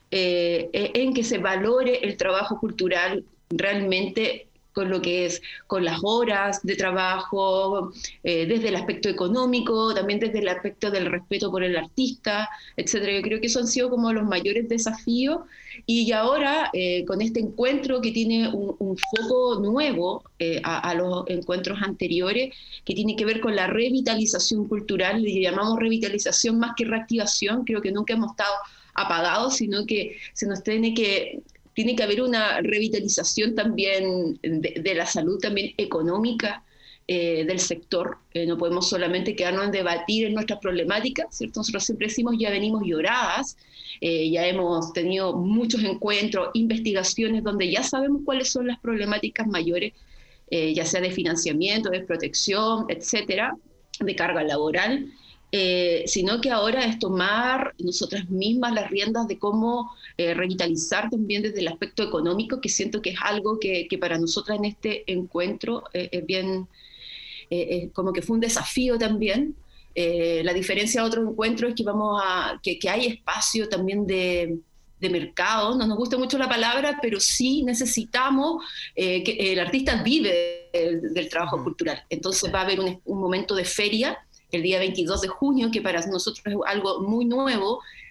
[SPEAKER 12] eh, en que se valore el trabajo cultural realmente con lo que es, con las horas de trabajo, eh, desde el aspecto económico, también desde el aspecto del respeto por el artista, etcétera. Yo creo que esos han sido como los mayores desafíos, y ahora eh, con este encuentro que tiene un, un foco nuevo eh, a, a los encuentros anteriores, que tiene que ver con la revitalización cultural, le llamamos revitalización más que reactivación, creo que nunca hemos estado apagados, sino que se nos tiene que... Tiene que haber una revitalización también de, de la salud, también económica eh, del sector. Eh, no podemos solamente quedarnos en debatir en nuestras problemáticas, ¿cierto? Nosotros siempre decimos ya venimos lloradas, eh, ya hemos tenido muchos encuentros, investigaciones donde ya sabemos cuáles son las problemáticas mayores, eh, ya sea de financiamiento, de protección, etcétera, de carga laboral. Eh, sino que ahora es tomar nosotras mismas las riendas de cómo eh, revitalizar también desde el aspecto económico, que siento que es algo que, que para nosotras en este encuentro eh, es bien, eh, eh, como que fue un desafío también. Eh, la diferencia de otros encuentros es que, vamos a, que, que hay espacio también de, de mercado, no nos gusta mucho la palabra, pero sí necesitamos eh, que el artista vive del, del trabajo cultural, entonces va a haber un, un momento de feria el día veintidós de junio, que para nosotros es algo muy nuevo,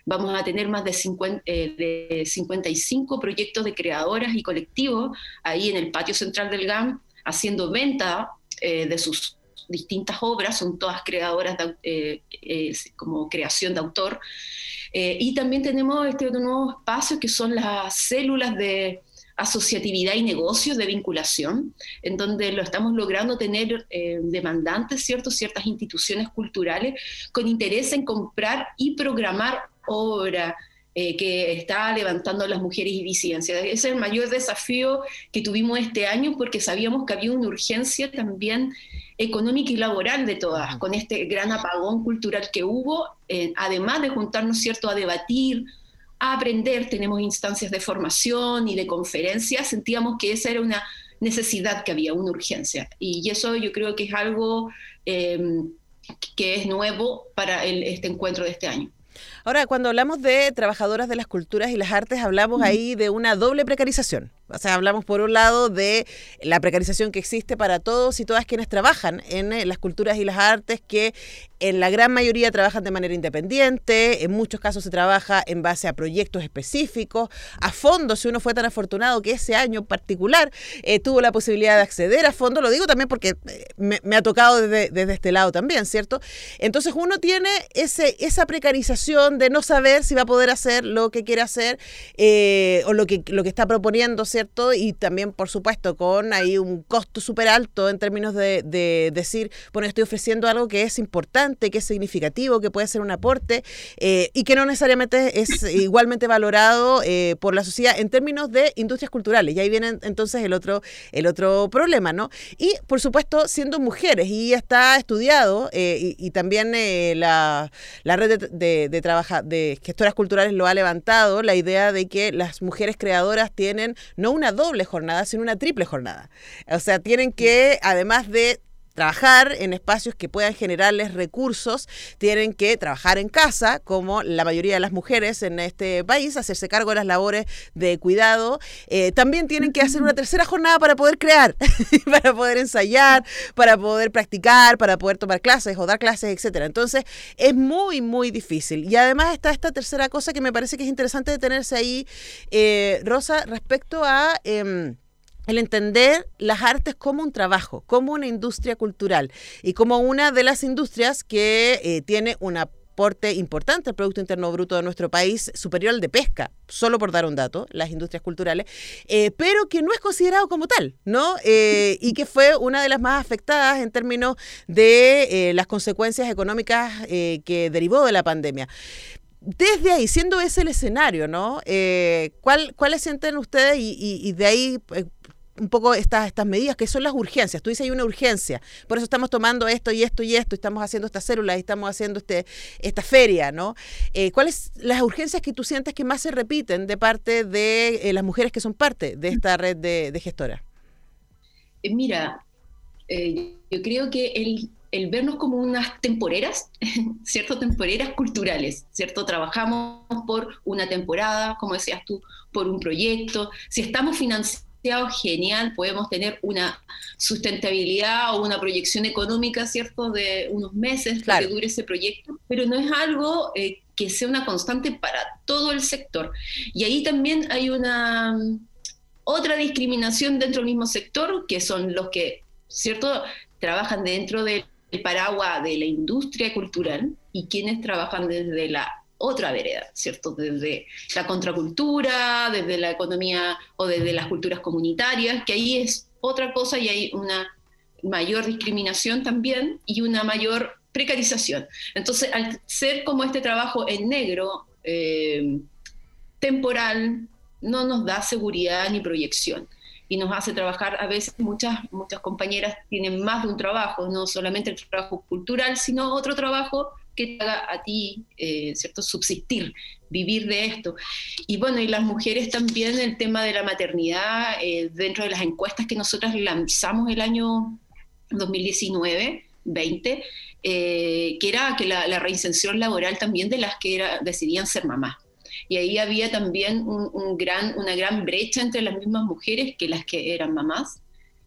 [SPEAKER 12] Vamos a tener más de, cincuenta, eh, de cincuenta y cinco proyectos de creadoras y colectivos ahí en el patio central del G A M, haciendo venta eh, de sus distintas obras, son todas creadoras de, eh, eh, como creación de autor. Eh, y también tenemos este otro nuevo espacio que son las células de asociatividad y negocios de vinculación, en donde lo estamos logrando tener eh, demandantes, ¿cierto? Ciertas instituciones culturales con interés en comprar y programar obra eh, que está levantando las mujeres y disidencias. Ese es el mayor desafío que tuvimos este año, porque sabíamos que había una urgencia también económica y laboral de todas, con este gran apagón cultural que hubo, eh, además de juntarnos, ¿cierto?, a debatir, a aprender. Tenemos instancias de formación y de conferencias, sentíamos que esa era una necesidad que había, una urgencia, y eso yo creo que es algo eh, que es nuevo para el, este encuentro de este año.
[SPEAKER 2] Ahora, cuando hablamos de trabajadoras de las culturas y las artes, hablamos ahí de una doble precarización. O sea, hablamos por un lado de la precarización que existe para todos y todas quienes trabajan en las culturas y las artes, que en la gran mayoría trabajan de manera independiente, en muchos casos se trabaja en base a proyectos específicos, a fondos, si uno fue tan afortunado que ese año en particular eh, tuvo la posibilidad de acceder a fondos. Lo digo también porque me, me ha tocado desde, desde este lado también, ¿cierto? Entonces uno tiene ese, esa precarización de no saber si va a poder hacer lo que quiere hacer eh, o lo que, lo que está proponiendo, ¿cierto? Y también, por supuesto, con ahí un costo súper alto en términos de, de decir, bueno, estoy ofreciendo algo que es importante, que es significativo, que puede ser un aporte eh, y que no necesariamente es igualmente valorado eh, por la sociedad en términos de industrias culturales. Y ahí viene entonces el otro, el otro problema, ¿no? Y, por supuesto, siendo mujeres, y ya está estudiado, eh, y, y también eh, la, la red de, de, de, trabaja, de gestoras culturales lo ha levantado, la idea de que las mujeres creadoras tienen no una doble jornada, sino una triple jornada. O sea, tienen que, además de trabajar en espacios que puedan generarles recursos, tienen que trabajar en casa, como la mayoría de las mujeres en este país, hacerse cargo de las labores de cuidado. Eh, también tienen que hacer una tercera jornada para poder crear, para poder ensayar, para poder practicar, para poder tomar clases o dar clases, etcétera. Entonces, es muy, muy difícil. Y además está esta tercera cosa que me parece que es interesante detenerse ahí, eh, Rosa, respecto a Eh, el entender las artes como un trabajo, como una industria cultural y como una de las industrias que eh, tiene un aporte importante al Producto Interno Bruto de nuestro país, superior al de pesca, solo por dar un dato, las industrias culturales, eh, pero que no es considerado como tal, ¿no? Eh, y que fue una de las más afectadas en términos de eh, las consecuencias económicas eh, que derivó de la pandemia. Desde ahí, siendo ese el escenario, ¿no? Eh, ¿cuál, ¿Cuáles sienten ustedes? Y, y, y de ahí eh, un poco estas, estas medidas, que son las urgencias. Tú dices, hay una urgencia, por eso estamos tomando esto y esto y esto, y estamos haciendo estas células, y estamos haciendo este, esta feria, ¿no? Eh, ¿Cuáles las urgencias que tú sientes que más se repiten de parte de eh, las mujeres que son parte de esta red de, de gestoras?
[SPEAKER 12] Eh, mira, eh, yo creo que el... el vernos como unas temporeras, ¿cierto? Temporeras culturales, ¿cierto? Trabajamos por una temporada, como decías tú, por un proyecto. Si estamos financiados, genial, podemos tener una sustentabilidad o una proyección económica, ¿cierto? De unos meses, claro, que dure ese proyecto, pero no es algo eh, que sea una constante para todo el sector. Y ahí también hay una otra discriminación dentro del mismo sector, que son los que, ¿cierto?, trabajan dentro del el paraguas de la industria cultural y quienes trabajan desde la otra vereda, ¿cierto? Desde la contracultura, desde la economía o desde las culturas comunitarias, que ahí es otra cosa y hay una mayor discriminación también y una mayor precarización. Entonces, al ser como este trabajo en negro, eh, temporal, no nos da seguridad ni proyección. Y nos hace trabajar, a veces muchas, muchas compañeras tienen más de un trabajo, no solamente el trabajo cultural, sino otro trabajo que te haga a ti, eh, ¿cierto?, subsistir, vivir de esto. Y bueno, y las mujeres también, el tema de la maternidad, eh, dentro de las encuestas que nosotras lanzamos el año dos mil diecinueve veinte, eh, que era que la, la reinserción laboral también de las que era, decidían ser mamás. Y ahí había también un, un gran, una gran brecha entre las mismas mujeres que las que eran mamás,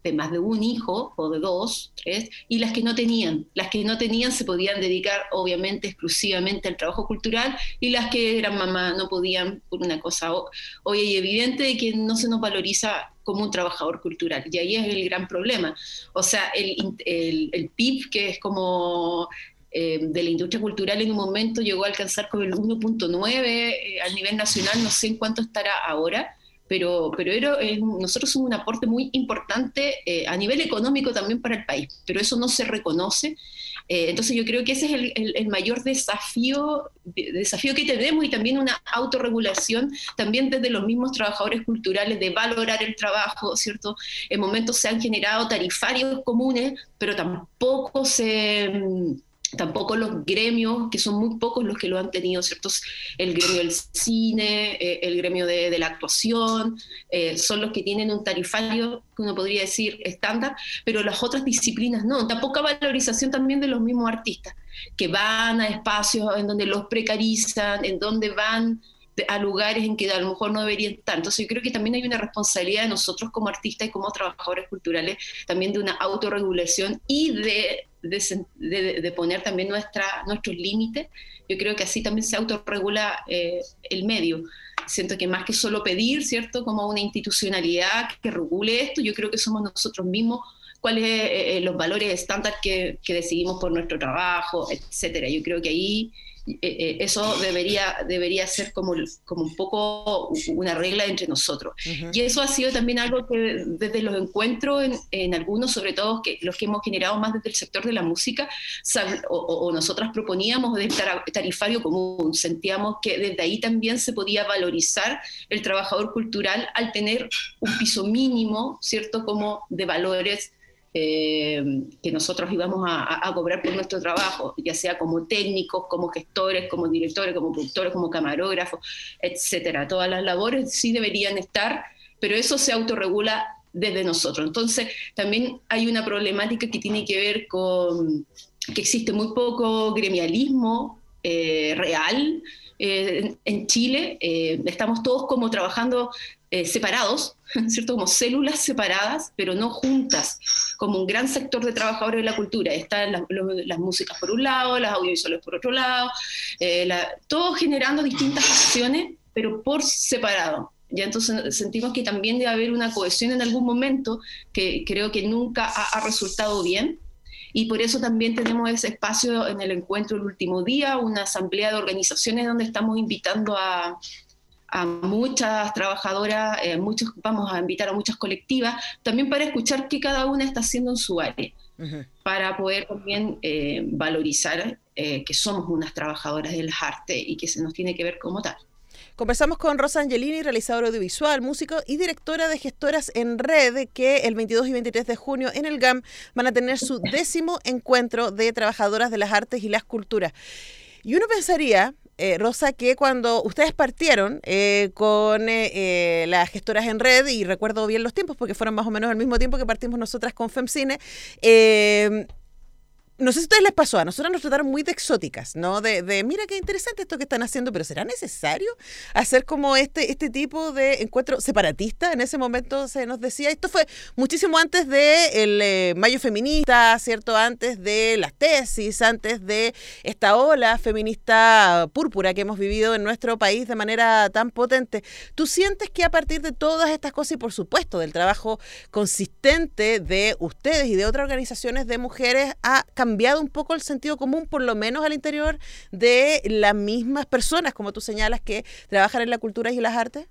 [SPEAKER 12] de más de un hijo o de dos, tres, y las que no tenían. Las que no tenían se podían dedicar obviamente exclusivamente al trabajo cultural, y las que eran mamá no podían por una cosa hoy es evidente de que no se nos valoriza como un trabajador cultural, y ahí es el gran problema. O sea, el, el, el P I B, que es como eh, de la industria cultural, en un momento llegó a alcanzar como el uno punto nueve eh, a nivel nacional, no sé en cuánto estará ahora, pero, pero era, eh, nosotros somos un aporte muy importante eh, a nivel económico también para el país, pero eso no se reconoce. Eh, entonces yo creo que ese es el, el, el mayor desafío, desafío que tenemos, y también una autorregulación también desde los mismos trabajadores culturales de valorar el trabajo, ¿cierto? En momentos se han generado tarifarios comunes, pero tampoco se... Tampoco los gremios, que son muy pocos los que lo han tenido, ¿cierto? El gremio del cine, eh, el gremio de, de la actuación, eh, son los que tienen un tarifario, que uno podría decir estándar, pero las otras disciplinas no. Tampoco valorización también de los mismos artistas, que van a espacios en donde los precarizan, en donde van a lugares en que a lo mejor no deberían estar. Entonces yo creo que también hay una responsabilidad de nosotros como artistas y como trabajadores culturales, también de una autorregulación y de, de, de, de poner también nuestra, nuestros límites. Yo creo que así también se autorregula eh, el medio. Siento que más que solo pedir, ¿cierto?, como una institucionalidad que regule esto, yo creo que somos nosotros mismos cuáles son eh, los valores estándar que, que decidimos por nuestro trabajo, etcétera. Yo creo que ahí Eh, eso debería, debería ser como, como un poco una regla entre nosotros. Uh-huh. Y eso ha sido también algo que desde los encuentros, en, en algunos, sobre todo que, los que hemos generado más desde el sector de la música, o, o nosotras proponíamos del tarifario común, sentíamos que desde ahí también se podía valorizar el trabajador cultural al tener un piso mínimo, ¿cierto?, como de valores Eh, que nosotros íbamos a, a cobrar por nuestro trabajo, ya sea como técnicos, como gestores, como directores, como productores, como camarógrafos, etcétera. Todas las labores sí deberían estar, pero eso se autorregula desde nosotros. Entonces, también hay una problemática que tiene que ver con que existe muy poco gremialismo eh, real eh, en, en Chile. Eh, estamos todos como trabajando Eh, separados, ¿cierto?, como células separadas, pero no juntas, como un gran sector de trabajadores de la cultura. Están las, los, las músicas por un lado, las audiovisuales por otro lado, eh, la, todos generando distintas acciones, pero por separado. Ya entonces sentimos que también debe haber una cohesión en algún momento que creo que nunca ha, ha resultado bien. Y por eso también tenemos ese espacio en el encuentro el último día, una asamblea de organizaciones donde estamos invitando a a muchas trabajadoras, eh, muchos, vamos a invitar a muchas colectivas, también para escuchar qué cada una está haciendo en su área, uh-huh. para poder también eh, valorizar eh, que somos unas trabajadoras de las artes y que se nos tiene que ver como tal.
[SPEAKER 2] Conversamos con Rosa Angelini, realizadora audiovisual, músico y directora de Gestoras en Red, que el veintidós y veintitrés de junio en el G A M van a tener su décimo encuentro de trabajadoras de las artes y las culturas. Y uno pensaría, Eh, Rosa, que cuando ustedes partieron eh, con eh, eh, las Gestoras en Red, y recuerdo bien los tiempos porque fueron más o menos al mismo tiempo que partimos nosotras con FemCine, eh, no sé si a ustedes les pasó, a nosotros nos trataron muy de exóticas, ¿no? De, de mira qué interesante esto que están haciendo, pero ¿será necesario hacer como este, este tipo de encuentro separatista? En ese momento se nos decía, esto fue muchísimo antes del de eh, Mayo Feminista, ¿cierto? Antes de las tesis, antes de esta ola feminista púrpura que hemos vivido en nuestro país de manera tan potente. ¿Tú sientes que a partir de todas estas cosas y por supuesto del trabajo consistente de ustedes y de otras organizaciones de mujeres ha cambiado un poco el sentido común, por lo menos al interior de las mismas personas, como tú señalas, que trabajan en la cultura y las artes?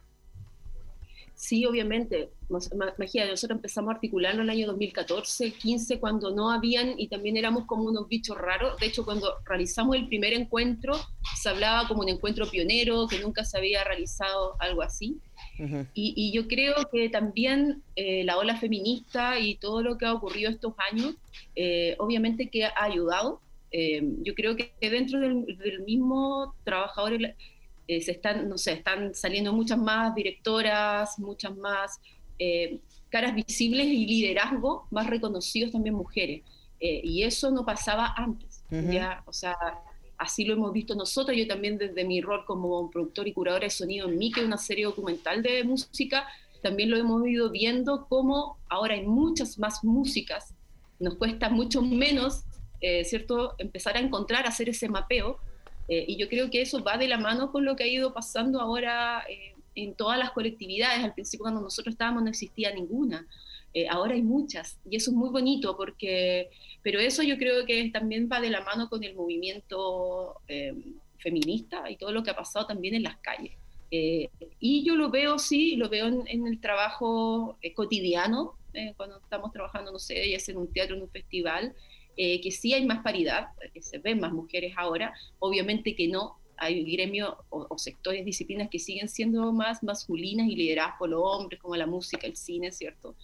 [SPEAKER 12] Sí, obviamente. Imagínate, nosotros empezamos a articularlo en el año dos mil catorce, quince, cuando no habían, y también éramos como unos bichos raros. De hecho, cuando realizamos el primer encuentro, se hablaba como un encuentro pionero, que nunca se había realizado algo así. Uh-huh. Y, y yo creo que también eh, la ola feminista y todo lo que ha ocurrido estos años, eh, obviamente que ha ayudado. Eh, yo creo que dentro del, del mismo trabajador eh, se están, no sé, están saliendo muchas más directoras, muchas más eh, caras visibles y liderazgo más reconocidos también mujeres. Eh, y eso no pasaba antes. Uh-huh. ¿Ya? O sea, así lo hemos visto nosotros. Yo también desde mi rol como productor y curadora de sonido en Mí, que es una serie documental de música, también lo hemos ido viendo como ahora hay muchas más músicas, nos cuesta mucho menos, eh, ¿cierto?, empezar a encontrar, hacer ese mapeo, eh, y yo creo que eso va de la mano con lo que ha ido pasando ahora eh, en todas las colectividades. Al principio, cuando nosotros estábamos, no existía ninguna. Eh, ahora hay muchas, y eso es muy bonito, porque, pero eso yo creo que también va de la mano con el movimiento eh, feminista y todo lo que ha pasado también en las calles. Eh, y yo lo veo, sí, lo veo en, en el trabajo eh, cotidiano, eh, cuando estamos trabajando, no sé, ya sea en un teatro, en un festival, eh, que sí hay más paridad, que se ven más mujeres ahora, obviamente que no, hay gremios o, o sectores, disciplinas que siguen siendo más masculinas y lideradas por los hombres, como la música, el cine, ¿cierto?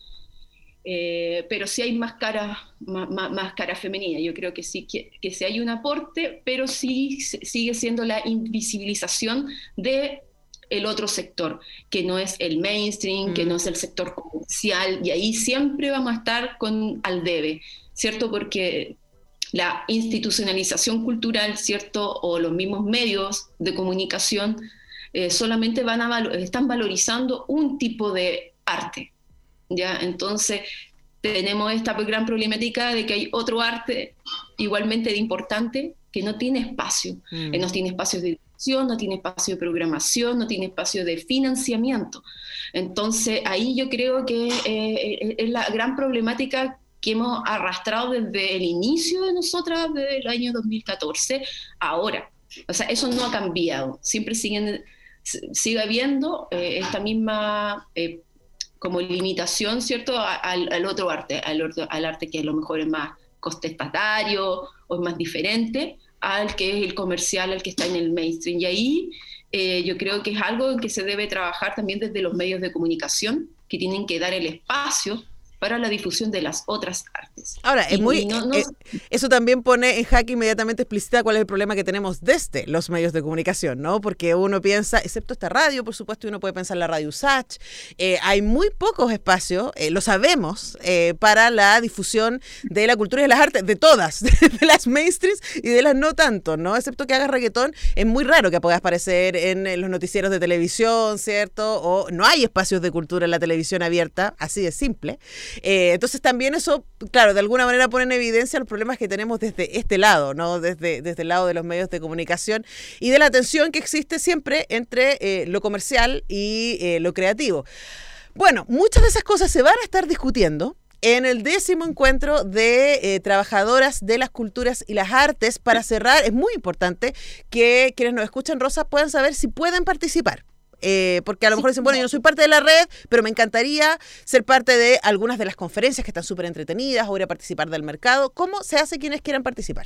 [SPEAKER 12] Eh, pero sí hay más cara, más, más, más cara femenina. Yo creo que sí, que, que sí hay un aporte, pero sí sigue siendo la invisibilización de el otro sector, que no es el mainstream, mm. que no es el sector comercial, y ahí siempre vamos a estar con al debe, ¿cierto? Porque la institucionalización cultural, ¿cierto?, o los mismos medios de comunicación eh, solamente van a valo- están valorizando un tipo de arte, ¿ya? Entonces tenemos esta gran problemática de que hay otro arte igualmente de importante que no tiene espacio, mm. eh, no tiene espacios de edición, no tiene espacio de programación, no tiene espacio de financiamiento. Entonces ahí yo creo que eh, es la gran problemática que hemos arrastrado desde el inicio de nosotras, desde el año dos mil catorce, ahora. O sea, eso no ha cambiado, siempre siguen, sigue habiendo eh, esta misma eh, como limitación, ¿cierto?, al, al otro arte, al, al arte que a lo mejor es más contestatario o es más diferente al que es el comercial, al que está en el mainstream. Y ahí eh, yo creo que es algo en que se debe trabajar también desde los medios de comunicación, que tienen que dar el espacio para la difusión de las otras artes.
[SPEAKER 2] Ahora, es
[SPEAKER 12] y,
[SPEAKER 2] muy,
[SPEAKER 12] y no, no...
[SPEAKER 2] Eh, eso también pone en jaque inmediatamente explícita cuál es el problema que tenemos desde los medios de comunicación, ¿no? Porque uno piensa, excepto esta radio, por supuesto, uno puede pensar la radio U S A C H, eh, hay muy pocos espacios, eh, lo sabemos, eh, para la difusión de la cultura y de las artes, de todas, de las mainstreams y de las no tanto, ¿no? Excepto que hagas reggaetón, es muy raro que puedas aparecer en, en los noticieros de televisión, ¿cierto? O no hay espacios de cultura en la televisión abierta, así de simple. Eh, entonces también eso, claro, de alguna manera pone en evidencia los problemas que tenemos desde este lado, ¿no? Desde, desde el lado de los medios de comunicación y de la tensión que existe siempre entre eh, lo comercial y eh, lo creativo. Bueno, muchas de esas cosas se van a estar discutiendo en el décimo encuentro de eh, trabajadoras de las culturas y las artes. Para cerrar, es muy importante que quienes nos escuchan, Rosa, puedan saber si pueden participar. Eh, porque a lo mejor dicen, bueno, yo no soy parte de la red, pero me encantaría ser parte de algunas de las conferencias que están súper entretenidas o ir a participar del mercado. ¿Cómo se hace quienes quieran participar?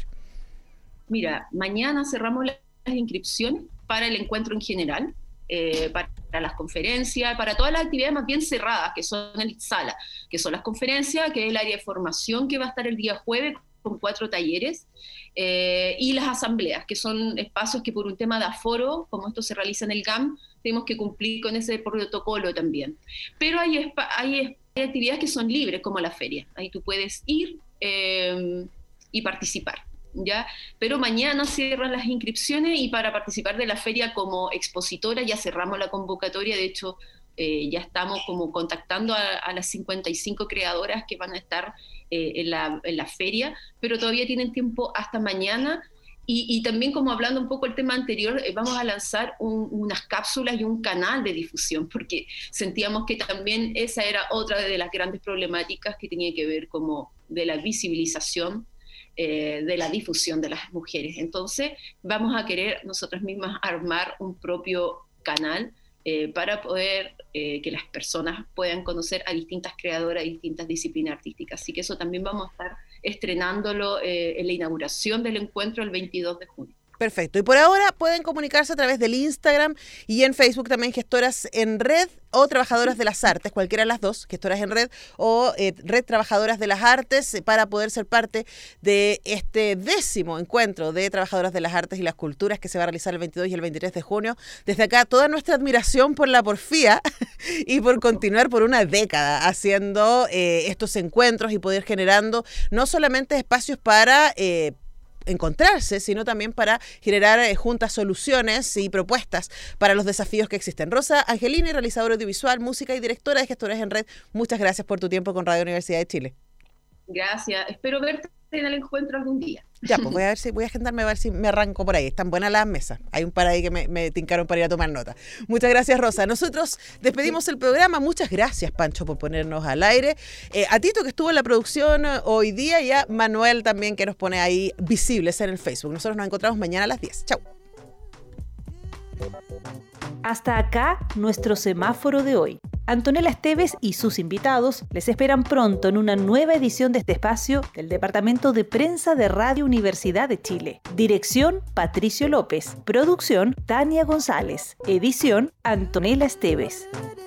[SPEAKER 12] Mira, mañana cerramos las inscripciones para el encuentro en general, eh, para las conferencias, para todas las actividades más bien cerradas, que son en sala, que son las conferencias, que es el área de formación que va a estar el día jueves con cuatro talleres, eh, y las asambleas, que son espacios que por un tema de aforo, como esto se realiza en el G A M, tenemos que cumplir con ese protocolo también. Pero hay, espa- hay, hay actividades que son libres, como la feria. Ahí tú puedes ir eh, y participar, ¿ya? Pero mañana cierran las inscripciones y para participar de la feria como expositora ya cerramos la convocatoria. De hecho, eh, ya estamos como contactando a, a las cincuenta y cinco creadoras que van a estar eh, en, la, en la feria, pero todavía tienen tiempo hasta mañana. Y, y también, como hablando un poco del tema anterior, eh, vamos a lanzar un, unas cápsulas y un canal de difusión, porque sentíamos que también esa era otra de las grandes problemáticas que tenía que ver como de la visibilización, eh, de la difusión de las mujeres. Entonces, vamos a querer nosotras mismas armar un propio canal eh, para poder eh, que las personas puedan conocer a distintas creadoras y distintas disciplinas artísticas. Así que eso también vamos a estar estrenándolo eh, en la inauguración del encuentro el veintidós de junio.
[SPEAKER 2] Perfecto. Y por ahora pueden comunicarse a través del Instagram y en Facebook también, Gestoras en Red o Trabajadoras de las Artes, cualquiera de las dos, Gestoras en Red o eh, Red Trabajadoras de las Artes, eh, para poder ser parte de este décimo encuentro de Trabajadoras de las Artes y las Culturas que se va a realizar el veintidós y el veintitrés de junio. Desde acá, toda nuestra admiración por la porfía y por continuar por una década haciendo eh, estos encuentros y poder generando no solamente espacios para... Eh, encontrarse, sino también para generar eh, juntas soluciones y propuestas para los desafíos que existen. Rosa Angelini, realizadora audiovisual, música y directora de Gestores en Red, muchas gracias por tu tiempo con Radio Universidad de Chile.
[SPEAKER 12] Gracias, espero verte en el encuentro algún día.
[SPEAKER 2] Ya, pues voy a ver si voy a agendarme a ver si me arranco por ahí. Están buenas las mesas. Hay un par ahí que me, me tincaron para ir a tomar nota. Muchas gracias, Rosa. Nosotros despedimos el programa. Muchas gracias, Pancho, por ponernos al aire. Eh, a Tito, que estuvo en la producción hoy día, y a Manuel también, que nos pone ahí visibles en el Facebook. Nosotros nos encontramos mañana a las diez. Chau.
[SPEAKER 1] Hasta acá nuestro semáforo de hoy. Antonella Esteves y sus invitados les esperan pronto en una nueva edición de este espacio del Departamento de Prensa de Radio Universidad de Chile. Dirección, Patricio López. Producción, Tania González. Edición, Antonella Esteves.